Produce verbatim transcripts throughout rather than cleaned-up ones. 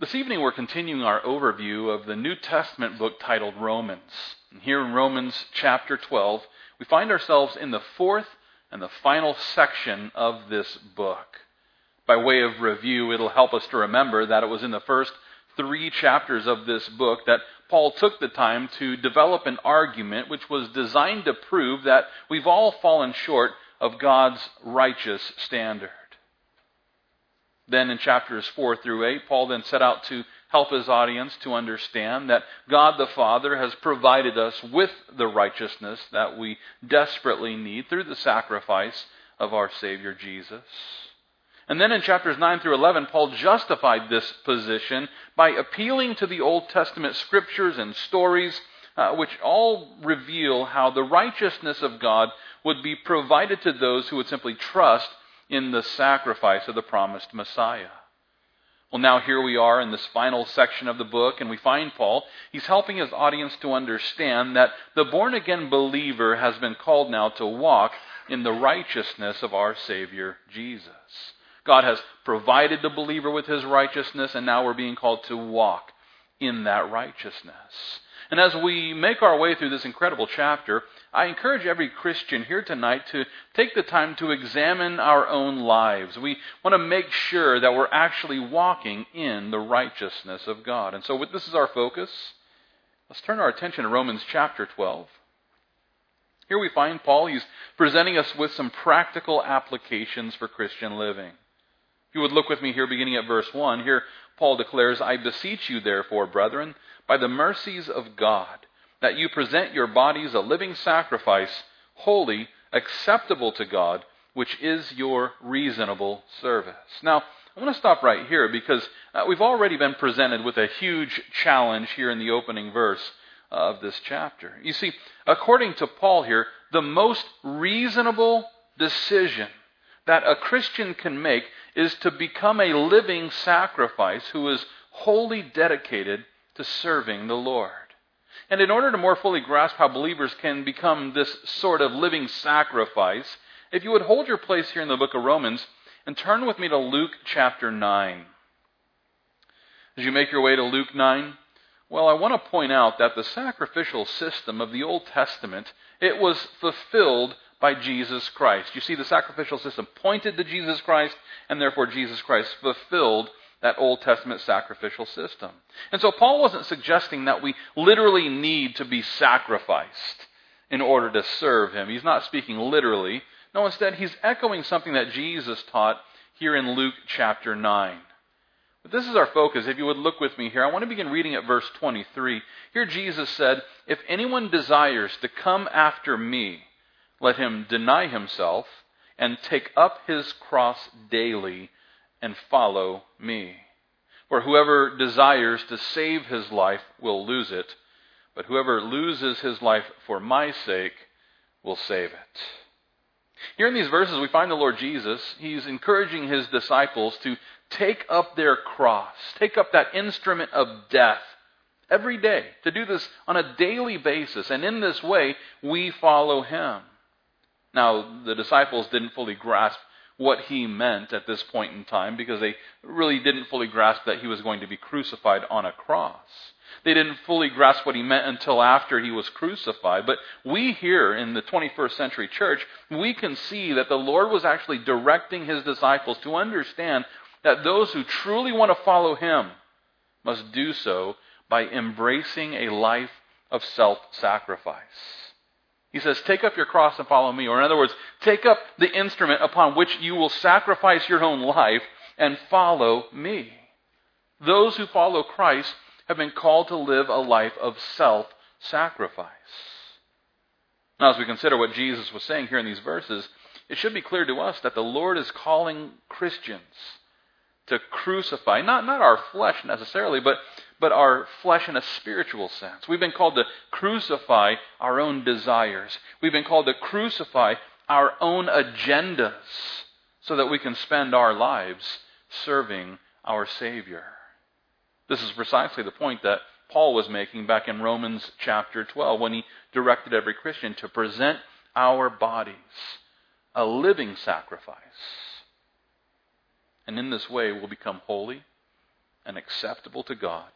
This evening we're continuing our overview of the New Testament book titled Romans. And here in Romans chapter twelve, we find ourselves in the fourth and the final section of this book. By way of review, it'll help us to remember that it was in the first three chapters of this book that Paul took the time to develop an argument which was designed to prove that we've all fallen short of God's righteous standard. Then in chapters four through eight, Paul then set out to help his audience to understand that God the Father has provided us with the righteousness that we desperately need through the sacrifice of our Savior Jesus. And then in chapters nine through eleven, Paul justified this position by appealing to the Old Testament scriptures and stories, uh, which all reveal how the righteousness of God would be provided to those who would simply trust in the sacrifice of the promised Messiah. Well, now here we are in this final section of the book, and we find Paul, he's helping his audience to understand that the born-again believer has been called now to walk in the righteousness of our Savior Jesus. God has provided the believer with his righteousness, and now we're being called to walk in that righteousness. And as we make our way through this incredible chapter, I encourage every Christian here tonight to take the time to examine our own lives. We want to make sure that we're actually walking in the righteousness of God. And so this is our focus. Let's turn our attention to Romans chapter twelve. Here we find Paul, he's presenting us with some practical applications for Christian living. If you would look with me here beginning at verse one, here Paul declares, "I beseech you therefore, brethren, by the mercies of God, that you present your bodies a living sacrifice, holy, acceptable to God, which is your reasonable service." Now, I want to stop right here because uh, we've already been presented with a huge challenge here in the opening verse of this chapter. You see, according to Paul here, the most reasonable decision that a Christian can make is to become a living sacrifice who is wholly dedicated to serving the Lord. And in order to more fully grasp how believers can become this sort of living sacrifice, if you would hold your place here in the book of Romans and turn with me to Luke chapter nine. As you make your way to Luke nine, well, I want to point out that the sacrificial system of the Old Testament, it was fulfilled by Jesus Christ. You see, the sacrificial system pointed to Jesus Christ, and therefore Jesus Christ fulfilled that Old Testament sacrificial system. And so Paul wasn't suggesting that we literally need to be sacrificed in order to serve him. He's not speaking literally. No, instead, he's echoing something that Jesus taught here in Luke chapter nine. But this is our focus. If you would look with me here, I want to begin reading at verse twenty-three. Here Jesus said, "If anyone desires to come after me, let him deny himself and take up his cross daily and follow me. For whoever desires to save his life will lose it, but whoever loses his life for my sake will save it." Here in these verses we find the Lord Jesus, he's encouraging his disciples to take up their cross, take up that instrument of death every day, to do this on a daily basis, and in this way we follow him. Now, the disciples didn't fully grasp what he meant at this point in time because they really didn't fully grasp that he was going to be crucified on a cross. They didn't fully grasp what he meant until after he was crucified. But we here in the twenty-first century church, we can see that the Lord was actually directing his disciples to understand that those who truly want to follow him must do so by embracing a life of self-sacrifice. He says, take up your cross and follow me. Or in other words, take up the instrument upon which you will sacrifice your own life and follow me. Those who follow Christ have been called to live a life of self-sacrifice. Now, as we consider what Jesus was saying here in these verses, it should be clear to us that the Lord is calling Christians to crucify, not, not our flesh necessarily, but, but our flesh in a spiritual sense. We've been called to crucify our own desires. We've been called to crucify our own agendas so that we can spend our lives serving our Savior. This is precisely the point that Paul was making back in Romans chapter twelve when he directed every Christian to present our bodies a living sacrifice. And in this way we'll become holy, and acceptable to God.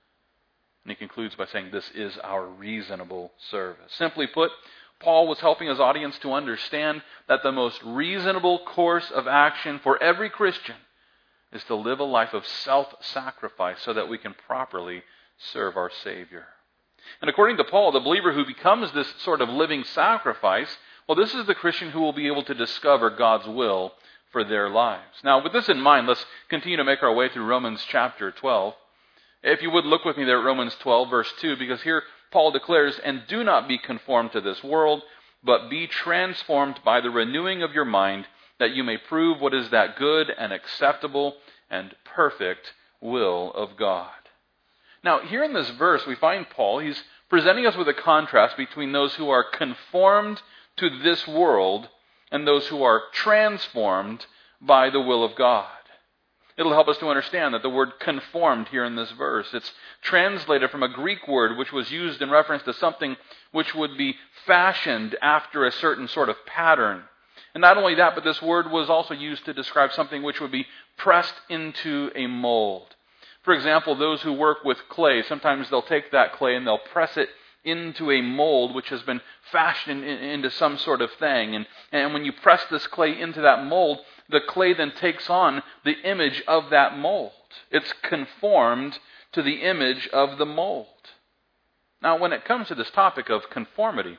And he concludes by saying this is our reasonable service. Simply put, Paul was helping his audience to understand that the most reasonable course of action for every Christian is to live a life of self-sacrifice so that we can properly serve our Savior. And according to Paul, the believer who becomes this sort of living sacrifice, well, this is the Christian who will be able to discover God's will for their lives. Now, with this in mind, let's continue to make our way through Romans chapter twelve. If you would look with me there at Romans twelve, verse two, because here Paul declares, "And do not be conformed to this world, but be transformed by the renewing of your mind, that you may prove what is that good and acceptable and perfect will of God." Now, here in this verse, we find Paul, he's presenting us with a contrast between those who are conformed to this world and those who are transformed by the will of God. It'll help us to understand that the word conformed here in this verse, it's translated from a Greek word which was used in reference to something which would be fashioned after a certain sort of pattern. And not only that, but this word was also used to describe something which would be pressed into a mold. For example, those who work with clay, sometimes they'll take that clay and they'll press it into a mold which has been fashioned into some sort of thing. And, and when you press this clay into that mold, the clay then takes on the image of that mold. It's conformed to the image of the mold. Now, when it comes to this topic of conformity,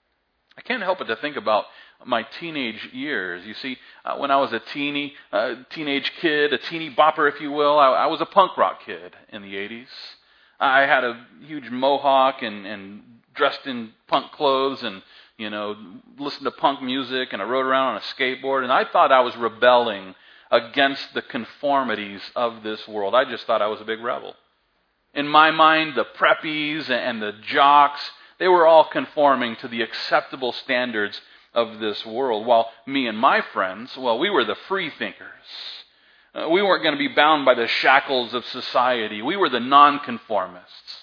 I can't help but to think about my teenage years. You see, uh, when I was a teeny, uh, teenage kid, a teeny bopper, if you will, I, I was a punk rock kid in the eighties. I had a huge mohawk and, and dressed in punk clothes and, you know, listened to punk music, and I rode around on a skateboard, and I thought I was rebelling against the conformities of this world. I just thought I was a big rebel. In my mind, the preppies and the jocks, they were all conforming to the acceptable standards of this world, while me and my friends, well, we were the free thinkers. Uh, we weren't going to be bound by the shackles of society. We were the nonconformists.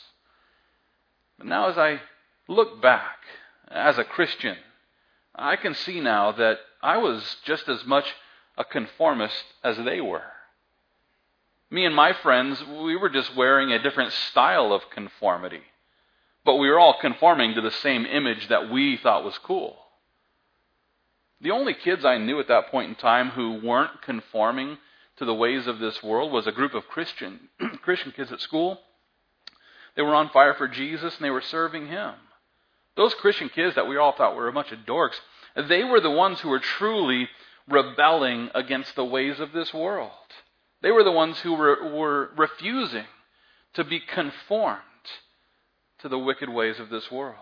But now as I look back, as a Christian, I can see now that I was just as much a conformist as they were. Me and my friends, we were just wearing a different style of conformity. But we were all conforming to the same image that we thought was cool. The only kids I knew at that point in time who weren't conforming to the ways of this world was a group of Christian Christian kids at school. They were on fire for Jesus and they were serving Him. Those Christian kids that we all thought were a bunch of dorks, they were the ones who were truly rebelling against the ways of this world. They were the ones who were, were refusing to be conformed to the wicked ways of this world.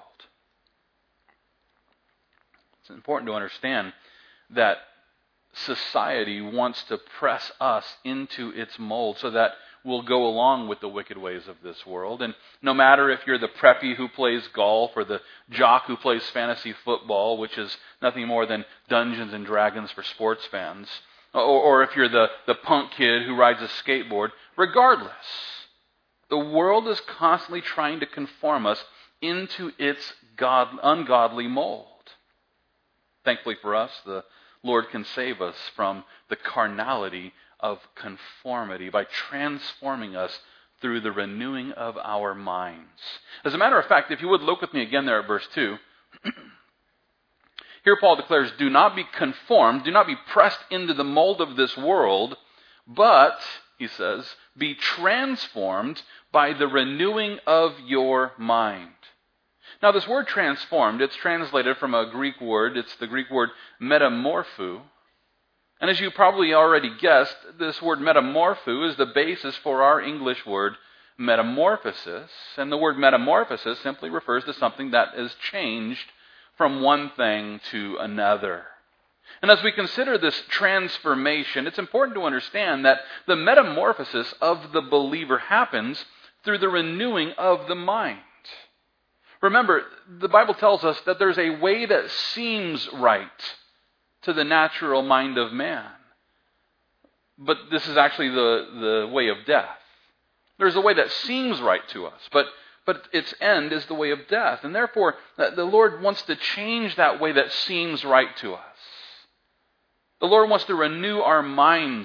It's important to understand that society wants to press us into its mold so that we'll go along with the wicked ways of this world. And no matter if you're the preppy who plays golf or the jock who plays fantasy football, which is nothing more than Dungeons and Dragons for sports fans, or, or if you're the, the punk kid who rides a skateboard, regardless, the world is constantly trying to conform us into its God, ungodly mold. Thankfully for us, the Lord can save us from the carnality of conformity by transforming us through the renewing of our minds. As a matter of fact, if you would look with me again there at verse two, here Paul declares, do not be conformed, do not be pressed into the mold of this world, but, he says, be transformed by the renewing of your mind. Now this word transformed, it's translated from a Greek word, it's the Greek word metamorpho. And as you probably already guessed, this word metamorpho is the basis for our English word metamorphosis. And the word metamorphosis simply refers to something that is changed from one thing to another. And as we consider this transformation, it's important to understand that the metamorphosis of the believer happens through the renewing of the mind. Remember, the Bible tells us that there's a way that seems right to the natural mind of man. But this is actually the, the way of death. There's a way that seems right to us, but, but its end is the way of death. And therefore, the Lord wants to change that way that seems right to us. The Lord wants to renew our minds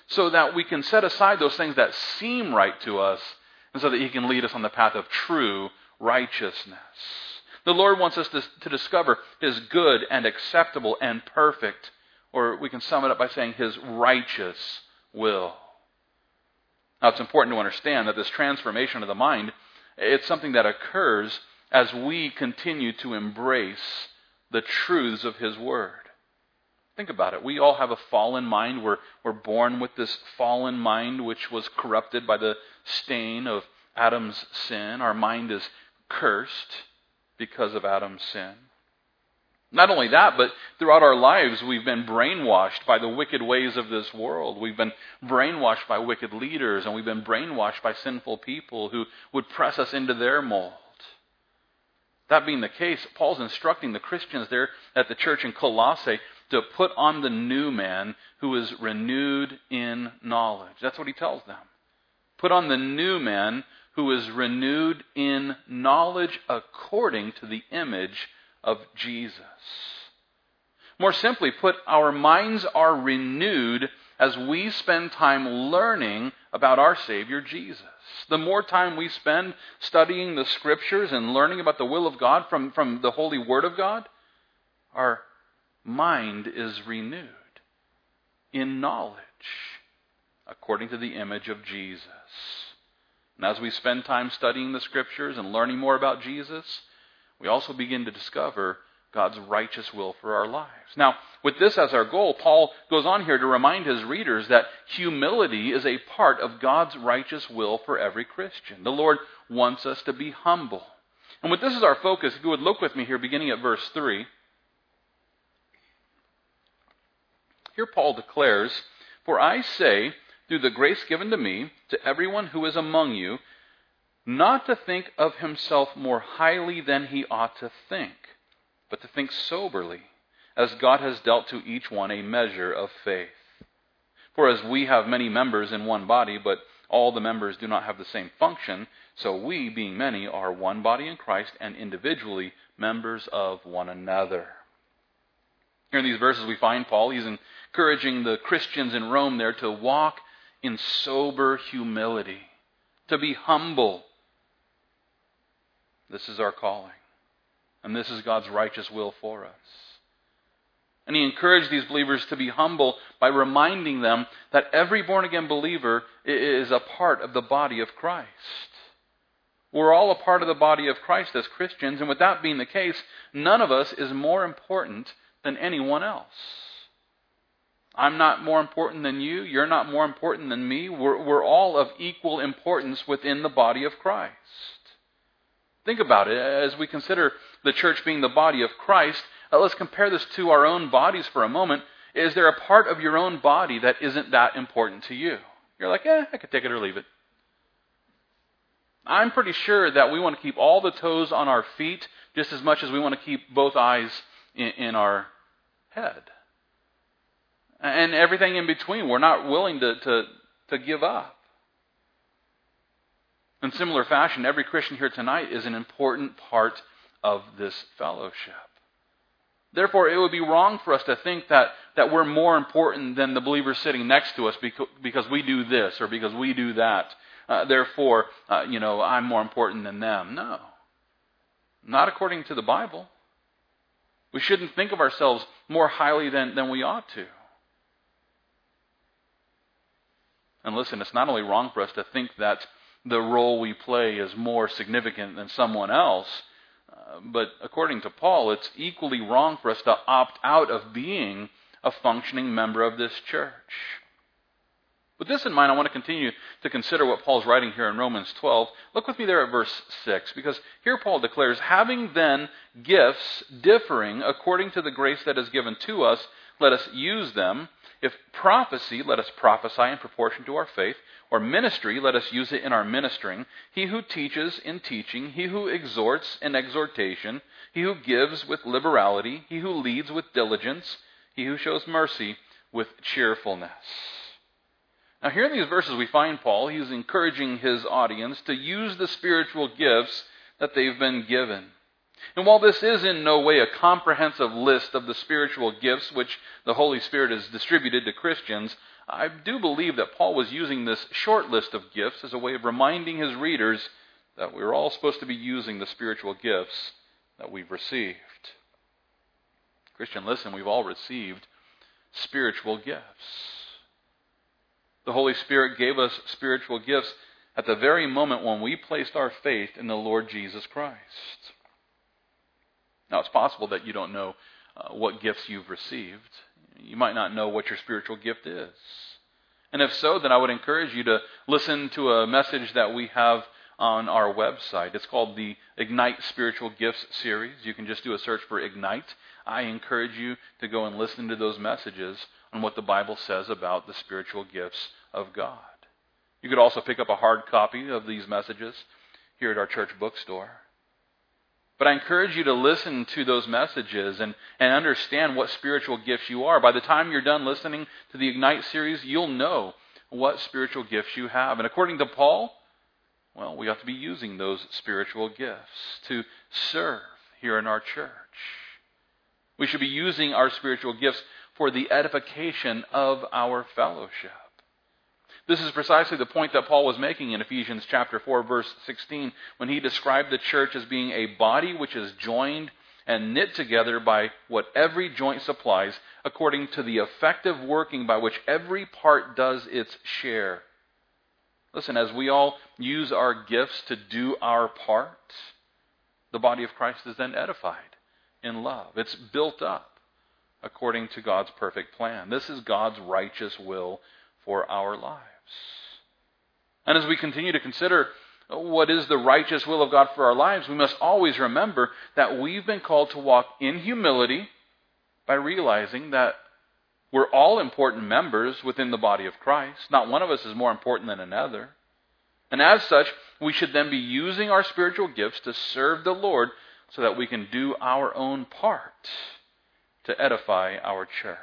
so that we can set aside those things that seem right to us, and so that he can lead us on the path of true righteousness. The Lord wants us to, to discover his good and acceptable and perfect, or we can sum it up by saying his righteous will. Now, it's important to understand that this transformation of the mind, it's something that occurs as we continue to embrace the truths of his word. Think about it. We all have a fallen mind. We're, we're born with this fallen mind, which was corrupted by the stain of Adam's sin. Our mind is cursed because of Adam's sin. Not only that, but throughout our lives, we've been brainwashed by the wicked ways of this world. We've been brainwashed by wicked leaders, and we've been brainwashed by sinful people who would press us into their mold. That being the case, Paul's instructing the Christians there at the church in Colossae to put on the new man who is renewed in knowledge. That's what he tells them. Put on the new man who is renewed in knowledge according to the image of Jesus. More simply put, our minds are renewed as we spend time learning about our Savior Jesus. The more time we spend studying the Scriptures and learning about the will of God from, from the Holy Word of God, our mind is renewed in knowledge according to the image of Jesus. And as we spend time studying the Scriptures and learning more about Jesus, we also begin to discover God's righteous will for our lives. Now, with this as our goal, Paul goes on here to remind his readers that humility is a part of God's righteous will for every Christian. The Lord wants us to be humble. And with this as our focus, if you would look with me here beginning at verse three. Here Paul declares, "For I say, through the grace given to me, to everyone who is among you, not to think of himself more highly than he ought to think, but to think soberly, as God has dealt to each one a measure of faith. For as we have many members in one body, but all the members do not have the same function, so we, being many, are one body in Christ and individually members of one another." Here in these verses we find Paul, he's encouraging the Christians in Rome there to walk in sober humility, to be humble. This is our calling. And this is God's righteous will for us. And he encouraged these believers to be humble by reminding them that every born-again believer is a part of the body of Christ. We're all a part of the body of Christ as Christians, and with that being the case, none of us is more important than anyone else. I'm not more important than you. You're not more important than me. We're, we're all of equal importance within the body of Christ. Think about it. As we consider the church being the body of Christ, uh, let's compare this to our own bodies for a moment. Is there a part of your own body that isn't that important to you? You're like, eh, I could take it or leave it. I'm pretty sure that we want to keep all the toes on our feet just as much as we want to keep both eyes in, in our head. And everything in between, we're not willing to, to, to give up. In similar fashion, every Christian here tonight is an important part of this fellowship. Therefore, it would be wrong for us to think that, that we're more important than the believers sitting next to us because, because we do this or because we do that. Uh, therefore, uh, you know, I'm more important than them. No. Not according to the Bible. We shouldn't think of ourselves more highly than, than we ought to. And listen, it's not only wrong for us to think that the role we play is more significant than someone else, uh, but according to Paul, it's equally wrong for us to opt out of being a functioning member of this church. With this in mind, I want to continue to consider what Paul's writing here in Romans twelve. Look with me there at verse six, because here Paul declares, "Having then gifts differing according to the grace that is given to us, let us use them. If prophecy, let us prophesy in proportion to our faith. Or ministry, let us use it in our ministering. He who teaches in teaching. He who exhorts in exhortation. He who gives with liberality. He who leads with diligence. He who shows mercy with cheerfulness." Now here in these verses we find Paul, he's encouraging his audience to use the spiritual gifts that they've been given. And while this is in no way a comprehensive list of the spiritual gifts which the Holy Spirit has distributed to Christians, I do believe that Paul was using this short list of gifts as a way of reminding his readers that we're all supposed to be using the spiritual gifts that we've received. Christian, listen, we've all received spiritual gifts. The Holy Spirit gave us spiritual gifts at the very moment when we placed our faith in the Lord Jesus Christ. Now, it's possible that you don't know uh, what gifts you've received. You might not know what your spiritual gift is. And if so, then I would encourage you to listen to a message that we have on our website. It's called the Ignite Spiritual Gifts series. You can just do a search for Ignite. I encourage you to go and listen to those messages on what the Bible says about the spiritual gifts of God. You could also pick up a hard copy of these messages here at our church bookstore. But I encourage you to listen to those messages and, and understand what spiritual gifts you are. By the time you're done listening to the Ignite series, you'll know what spiritual gifts you have. And according to Paul, well, we have to be using those spiritual gifts to serve here in our church. We should be using our spiritual gifts for the edification of our fellowship. This is precisely the point that Paul was making in Ephesians chapter four, verse sixteen, when he described the church as being a body which is joined and knit together by what every joint supplies, according to the effective working by which every part does its share. Listen, as we all use our gifts to do our part, the body of Christ is then edified in love. It's built up according to God's perfect plan. This is God's righteous will for our lives. And as we continue to consider what is the righteous will of God for our lives, we must always remember that we've been called to walk in humility by realizing that we're all important members within the body of Christ. Not one of us is more important than another. And as such, we should then be using our spiritual gifts to serve the Lord so that we can do our own part to edify our church.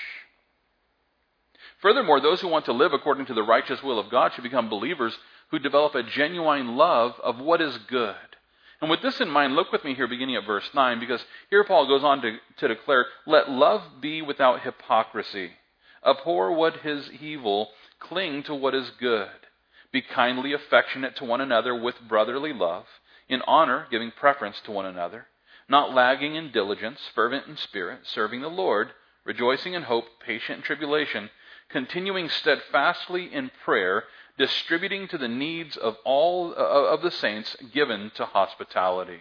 Furthermore, those who want to live according to the righteous will of God should become believers who develop a genuine love of what is good. And with this in mind, look with me here beginning at verse nine, because here Paul goes on to, to declare, "Let love be without hypocrisy. Abhor what is evil, cling to what is good. Be kindly affectionate to one another with brotherly love, in honor giving preference to one another, not lagging in diligence, fervent in spirit, serving the Lord, rejoicing in hope, patient in tribulation, continuing steadfastly in prayer, distributing to the needs of all uh, of the saints, given to hospitality."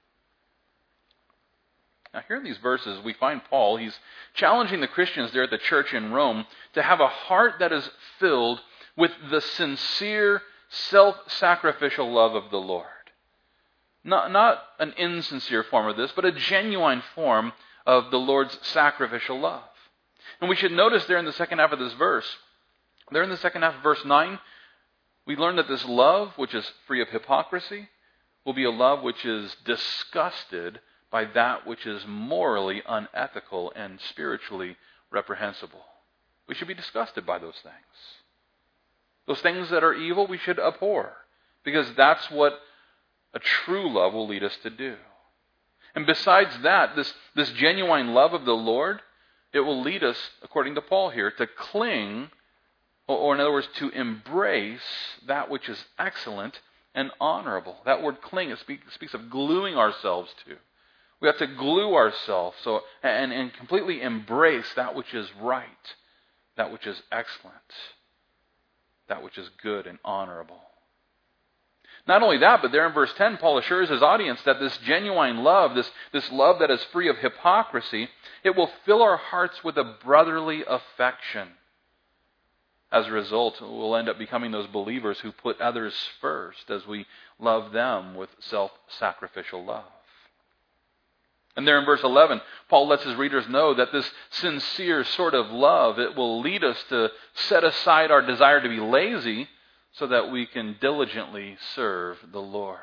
Now here in these verses we find Paul, he's challenging the Christians there at the church in Rome to have a heart that is filled with the sincere, self-sacrificial love of the Lord. Not, not an insincere form of this, but a genuine form of the Lord's sacrificial love. And we should notice there in the second half of this verse, there in the second half of verse nine, we learn that this love, which is free of hypocrisy, will be a love which is disgusted by that which is morally unethical and spiritually reprehensible. We should be disgusted by those things. Those things that are evil we should abhor, because that's what a true love will lead us to do. And besides that, this, this genuine love of the Lord, it will lead us, according to Paul here, to cling, or, or in other words, to embrace that which is excellent and honorable. That word cling, it speak, speaks of gluing ourselves to. We have to glue ourselves so and, and completely embrace that which is right, that which is excellent, that which is good and honorable. Not only that, but there in verse ten, Paul assures his audience that this genuine love, this, this love that is free of hypocrisy, it will fill our hearts with a brotherly affection. As a result, we'll end up becoming those believers who put others first as we love them with self-sacrificial love. And there in verse eleven, Paul lets his readers know that this sincere sort of love, it will lead us to set aside our desire to be lazy so that we can diligently serve the Lord.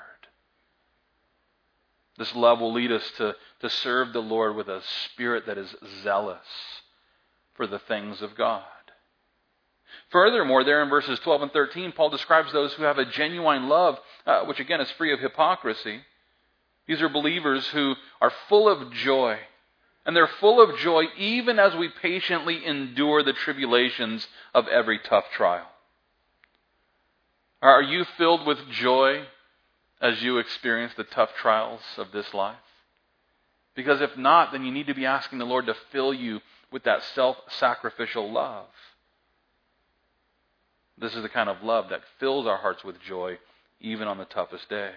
This love will lead us to, to serve the Lord with a spirit that is zealous for the things of God. Furthermore, there in verses twelve and thirteen, Paul describes those who have a genuine love, uh, which again is free of hypocrisy. These are believers who are full of joy And they're full of joy even as we patiently endure the tribulations of every tough trial. Are you filled with joy as you experience the tough trials of this life? Because if not, then you need to be asking the Lord to fill you with that self-sacrificial love. This is the kind of love that fills our hearts with joy even on the toughest day.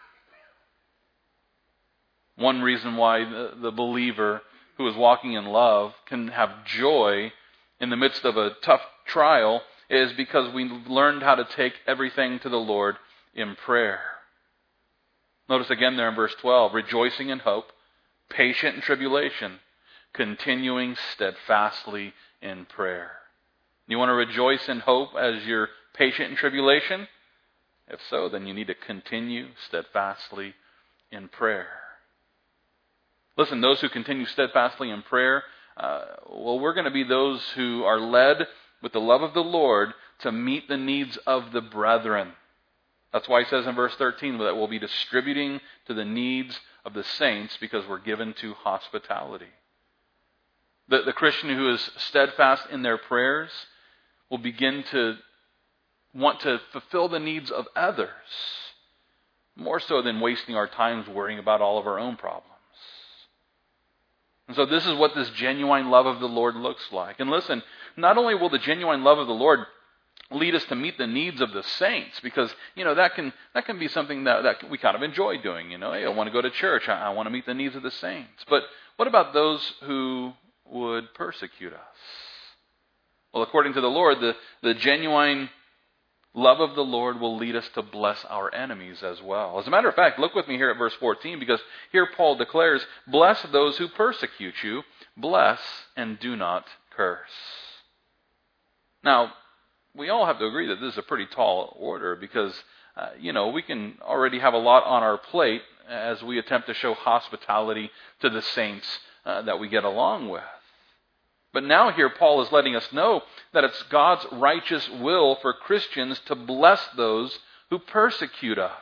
One reason why the, the believer who is walking in love can have joy in the midst of a tough trial is because we learned how to take everything to the Lord in prayer. Notice again there in verse twelve, rejoicing in hope, patient in tribulation, continuing steadfastly in prayer. You want to rejoice in hope as you're patient in tribulation? If so, then you need to continue steadfastly in prayer. Listen, those who continue steadfastly in prayer, uh, well, we're going to be those who are led with the love of the Lord to meet the needs of the brethren. That's why he says in verse thirteen that we'll be distributing to the needs of the saints because we're given to hospitality. The, the Christian who is steadfast in their prayers will begin to want to fulfill the needs of others, more so than wasting our times worrying about all of our own problems. And so this is what this genuine love of the Lord looks like. And listen, not only will the genuine love of the Lord lead us to meet the needs of the saints, because, you know, that can that can be something that, that we kind of enjoy doing. You know, hey, I want to go to church. I, I want to meet the needs of the saints. But what about those who would persecute us? Well, according to the Lord, the, the genuine love of the Lord will lead us to bless our enemies as well. As a matter of fact, look with me here at verse fourteen, because here Paul declares, bless those who persecute you, bless and do not curse. Now, we all have to agree that this is a pretty tall order because, uh, you know, we can already have a lot on our plate as we attempt to show hospitality to the saints uh, that we get along with. But now here Paul is letting us know that it's God's righteous will for Christians to bless those who persecute us.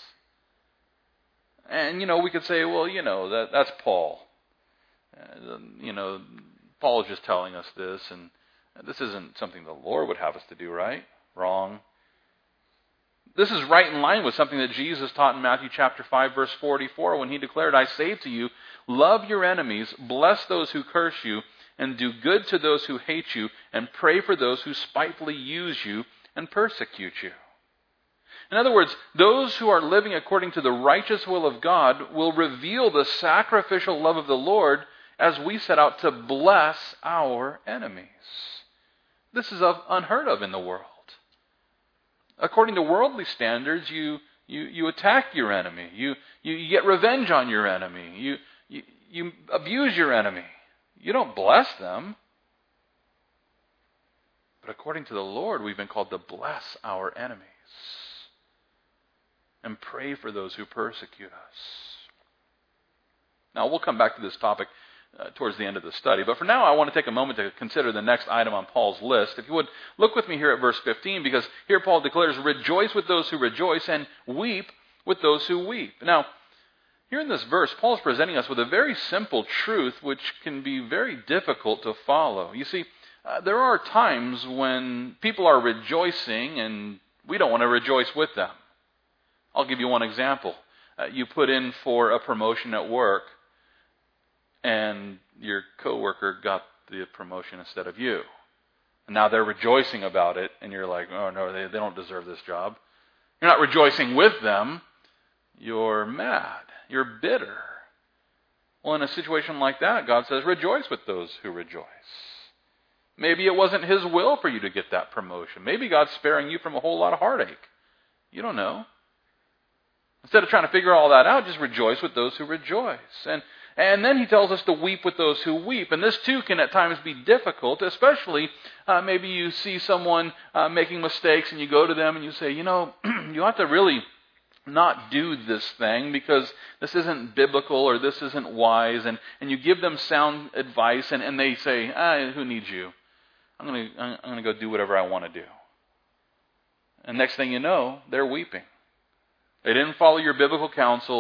And, you know, we could say, well, you know, that that's Paul. Uh, you know, Paul is just telling us this, and this isn't something the Lord would have us to do, right? Wrong. This is right in line with something that Jesus taught in Matthew chapter five, verse forty-four, when he declared, I say to you, love your enemies, bless those who curse you, and do good to those who hate you, and pray for those who spitefully use you and persecute you. In other words, those who are living according to the righteous will of God will reveal the sacrificial love of the Lord as we set out to bless our enemies. This is unheard of in the world. According to worldly standards, you you, you attack your enemy. You, you you get revenge on your enemy. You, you you abuse your enemy. You don't bless them. But according to the Lord, we've been called to bless our enemies and pray for those who persecute us. Now, we'll come back to this topic uh, towards the end of the study. But for now, I want to take a moment to consider the next item on Paul's list. If you would, look with me here at verse fifteen, because here Paul declares, rejoice with those who rejoice and weep with those who weep. Now, here in this verse, Paul is presenting us with a very simple truth which can be very difficult to follow. You see, uh, there are times when people are rejoicing and we don't want to rejoice with them. I'll give you one example. Uh, you put in for a promotion at work and your coworker got the promotion instead of you. And now they're rejoicing about it and you're like, oh no, they, they don't deserve this job. You're not rejoicing with them. You're mad. You're bitter. Well, in a situation like that, God says, rejoice with those who rejoice. Maybe it wasn't His will for you to get that promotion. Maybe God's sparing you from a whole lot of heartache. You don't know. Instead of trying to figure all that out, just rejoice with those who rejoice. And and then He tells us to weep with those who weep. And this too can at times be difficult, especially uh, maybe you see someone uh, making mistakes and you go to them and you say, you know, you have to really not do this thing because this isn't biblical or this isn't wise, and, and you give them sound advice and, and they say, ah, who needs you? I'm going to I'm going to go do whatever I want to do. And next thing you know, they're weeping. They didn't follow your biblical counsel.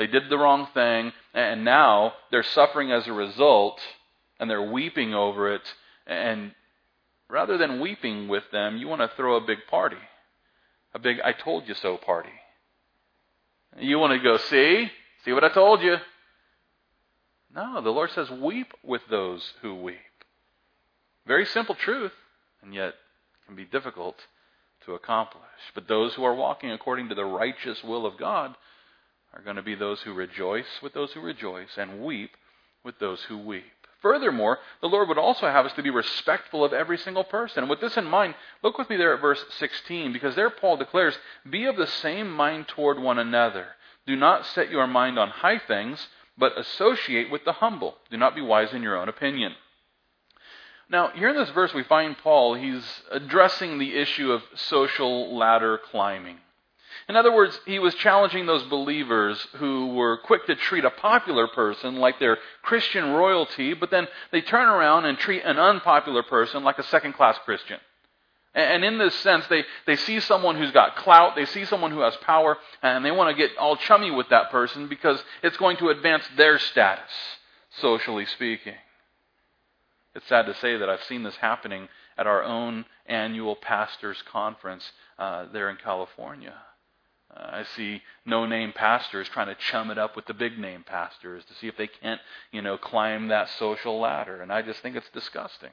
They did the wrong thing, and now they're suffering as a result, and they're weeping over it. And rather than weeping with them, you want to throw a big party. A big I told you so party. You want to go, see? See what I told you? No, the Lord says weep with those who weep. Very simple truth, and yet can be difficult to accomplish. But those who are walking according to the righteous will of God are going to be those who rejoice with those who rejoice and weep with those who weep. Furthermore, the Lord would also have us to be respectful of every single person. And with this in mind, look with me there at verse sixteen, because there Paul declares, "Be of the same mind toward one another. Do not set your mind on high things, but associate with the humble. Do not be wise in your own opinion." Now, here in this verse we find Paul, he's addressing the issue of social ladder climbing. In other words, he was challenging those believers who were quick to treat a popular person like their Christian royalty, but then they turn around and treat an unpopular person like a second-class Christian. And in this sense, they, they see someone who's got clout, they see someone who has power, and they want to get all chummy with that person because it's going to advance their status, socially speaking. It's sad to say that I've seen this happening at our own annual pastors' conference uh, there in California. Uh, I see no-name pastors trying to chum it up with the big-name pastors to see if they can't, you know, climb that social ladder. And I just think it's disgusting.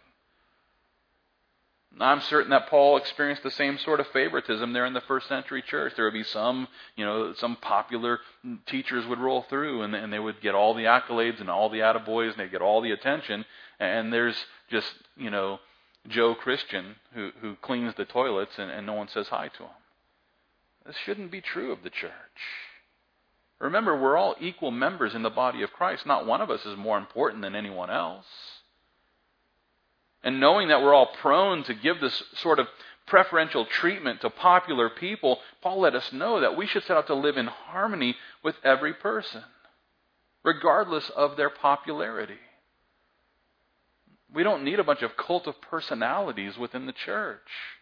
I'm certain that Paul experienced the same sort of favoritism there in the first century church. There would be some, you know, some popular teachers would roll through and, and they would get all the accolades and all the attaboys and they'd get all the attention. And there's just, you know, Joe Christian who, who cleans the toilets and, and no one says hi to him. This shouldn't be true of the church. Remember, we're all equal members in the body of Christ. Not one of us is more important than anyone else. And knowing that we're all prone to give this sort of preferential treatment to popular people, Paul let us know that we should set out to live in harmony with every person, regardless of their popularity. We don't need a bunch of cult of personalities within the church.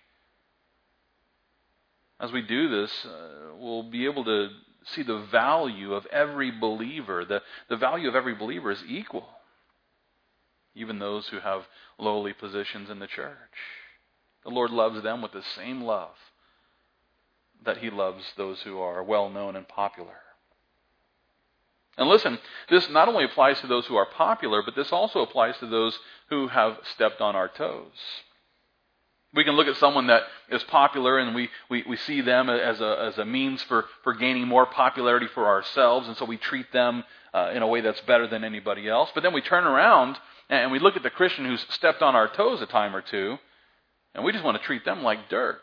As we do this, uh, we'll be able to see the value of every believer. The, the value of every believer is equal. Even those who have lowly positions in the church. The Lord loves them with the same love that He loves those who are well-known and popular. And listen, this not only applies to those who are popular, but this also applies to those who have stepped on our toes. We can look at someone that is popular and we, we, we see them as a, as a means for, for gaining more popularity for ourselves, and so we treat them uh, in a way that's better than anybody else. But then we turn around and we look at the Christian who's stepped on our toes a time or two, and we just want to treat them like dirt.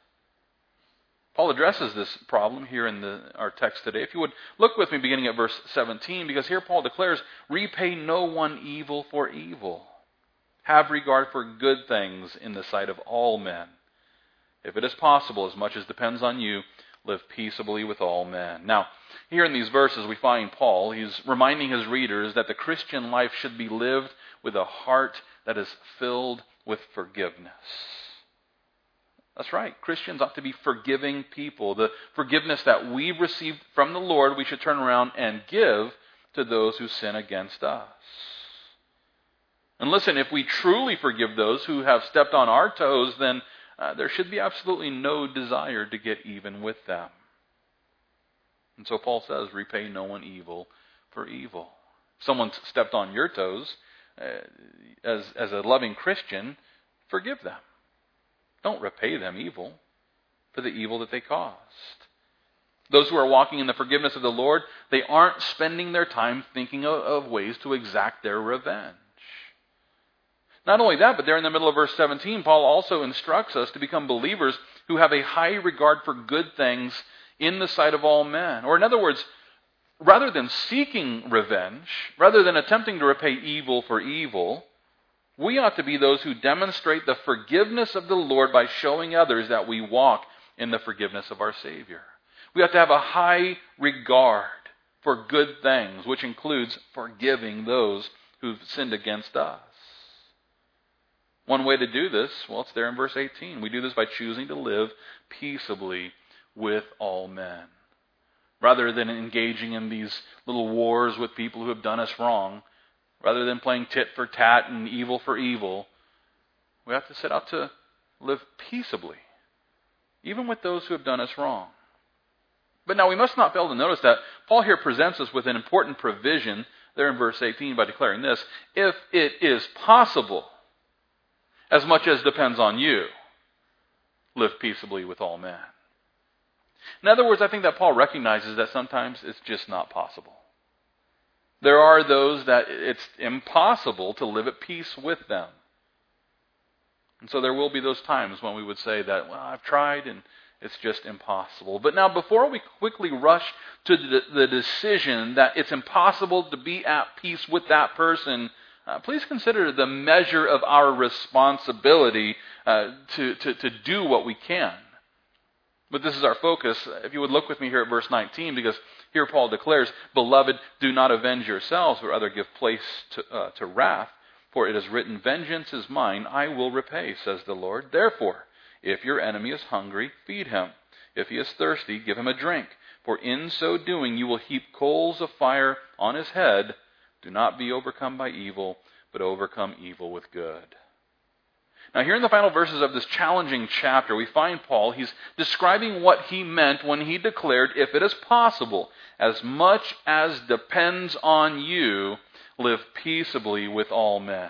Paul addresses this problem here in the, our text today. If you would look with me beginning at verse seventeen, because here Paul declares, "Repay no one evil for evil. Have regard for good things in the sight of all men. If it is possible, as much as depends on you, live peaceably with all men." Now, here in these verses we find Paul, he's reminding his readers that the Christian life should be lived with a heart that is filled with forgiveness. That's right. Christians ought to be forgiving people. The forgiveness that we've received from the Lord, we should turn around and give to those who sin against us. And listen, if we truly forgive those who have stepped on our toes, then uh, there should be absolutely no desire to get even with them. And so Paul says, repay no one evil for evil. If someone's stepped on your toes, uh, as, as a loving Christian, forgive them. Don't repay them evil for the evil that they caused. Those who are walking in the forgiveness of the Lord, they aren't spending their time thinking of, of ways to exact their revenge. Not only that, but there in the middle of verse seventeen, Paul also instructs us to become believers who have a high regard for good things in the sight of all men. Or in other words, rather than seeking revenge, rather than attempting to repay evil for evil, we ought to be those who demonstrate the forgiveness of the Lord by showing others that we walk in the forgiveness of our Savior. We have to have a high regard for good things, which includes forgiving those who've sinned against us. One way to do this, well, it's there in verse eighteen. We do this by choosing to live peaceably with all men. Rather than engaging in these little wars with people who have done us wrong, rather than playing tit for tat and evil for evil, we have to set out to live peaceably, even with those who have done us wrong. But now we must not fail to notice that Paul here presents us with an important provision there in verse eighteen by declaring this: if it is possible, as much as depends on you, live peaceably with all men. In other words, I think that Paul recognizes that sometimes it's just not possible. There are those that it's impossible to live at peace with them. And so there will be those times when we would say that, well, I've tried and it's just impossible. But now, before we quickly rush to the, the decision that it's impossible to be at peace with that person, uh, please consider the measure of our responsibility uh, to, to, to do what we can. But this is our focus. If you would look with me here at verse nineteen, because here Paul declares, "Beloved, do not avenge yourselves, but rather give place to, uh, to wrath. For it is written, vengeance is mine, I will repay, says the Lord. Therefore, if your enemy is hungry, feed him. If he is thirsty, give him a drink. For in so doing you will heap coals of fire on his head. Do not be overcome by evil, but overcome evil with good." Now here in the final verses of this challenging chapter, we find Paul, he's describing what he meant when he declared, if it is possible, as much as depends on you, live peaceably with all men.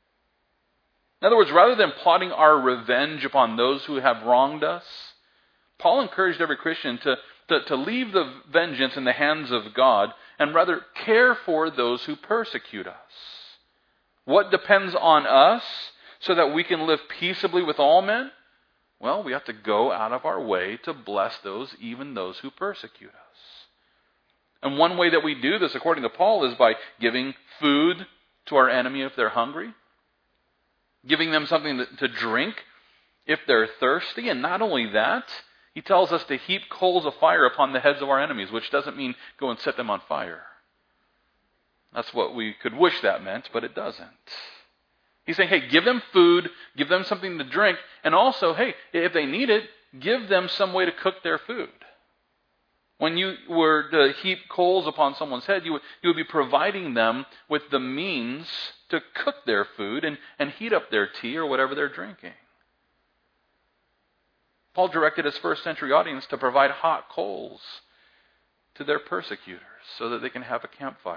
In other words, rather than plotting our revenge upon those who have wronged us, Paul encouraged every Christian to, to, to leave the vengeance in the hands of God and rather care for those who persecute us. What depends on us so that we can live peaceably with all men? Well, we have to go out of our way to bless those, even those who persecute us. And one way that we do this, according to Paul, is by giving food to our enemy if they're hungry, giving them something to drink if they're thirsty. And not only that, he tells us to heap coals of fire upon the heads of our enemies, which doesn't mean go and set them on fire. That's what we could wish that meant, but it doesn't. He's saying, hey, give them food, give them something to drink, and also, hey, if they need it, give them some way to cook their food. When you were to heap coals upon someone's head, you would, you would be providing them with the means to cook their food and, and heat up their tea or whatever they're drinking. Paul directed his first century audience to provide hot coals to their persecutors so that they can have a campfire.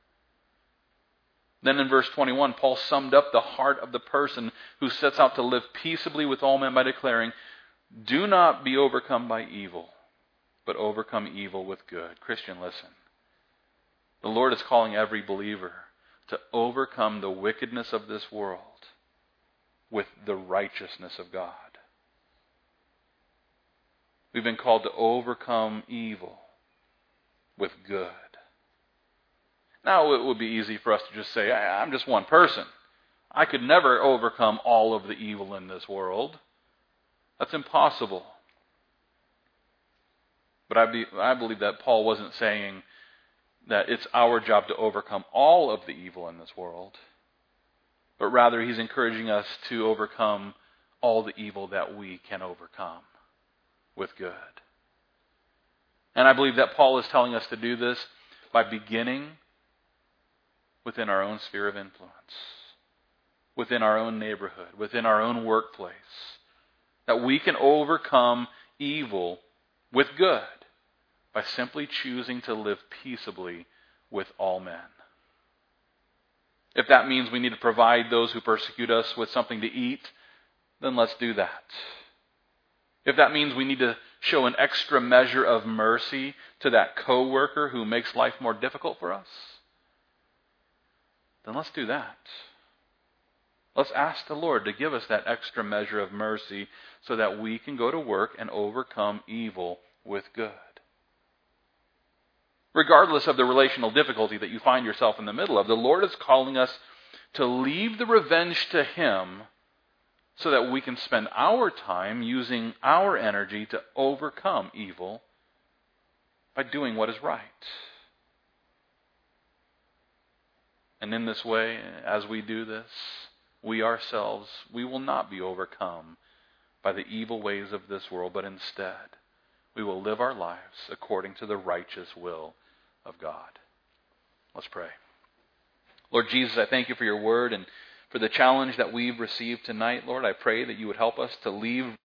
Then in verse twenty-one, Paul summed up the heart of the person who sets out to live peaceably with all men by declaring, "Do not be overcome by evil, but overcome evil with good." Christian, listen. The Lord is calling every believer to overcome the wickedness of this world with the righteousness of God. We've been called to overcome evil with good. Now, it would be easy for us to just say, I'm just one person. I could never overcome all of the evil in this world. That's impossible. But I, be, I believe that Paul wasn't saying that it's our job to overcome all of the evil in this world, but rather he's encouraging us to overcome all the evil that we can overcome with good. And I believe that Paul is telling us to do this by beginning within our own sphere of influence, within our own neighborhood, within our own workplace, that we can overcome evil with good by simply choosing to live peaceably with all men. If that means we need to provide those who persecute us with something to eat, then let's do that. If that means we need to show an extra measure of mercy to that coworker who makes life more difficult for us, then let's do that. Let's ask the Lord to give us that extra measure of mercy so that we can go to work and overcome evil with good. Regardless of the relational difficulty that you find yourself in the middle of, the Lord is calling us to leave the revenge to Him so that we can spend our time using our energy to overcome evil by doing what is right. And in this way, as we do this, we ourselves, we will not be overcome by the evil ways of this world, but instead, we will live our lives according to the righteous will of God. Let's pray. Lord Jesus, I thank you for your word and for the challenge that we've received tonight. Lord, I pray that you would help us to leave